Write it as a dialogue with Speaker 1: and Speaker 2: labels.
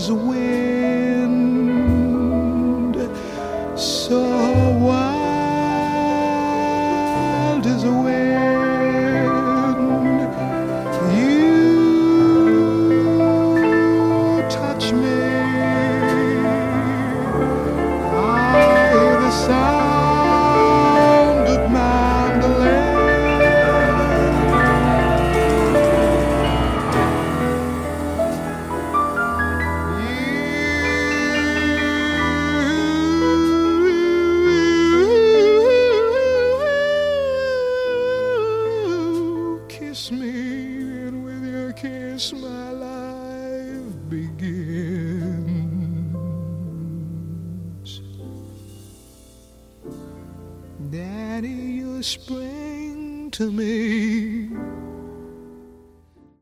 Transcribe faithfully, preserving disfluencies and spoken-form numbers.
Speaker 1: as a wind, so wild as a wind. You touch me, I hear the sound of mandolin. Kiss me, and with your kiss my life begins. Daddy, you're spring to me.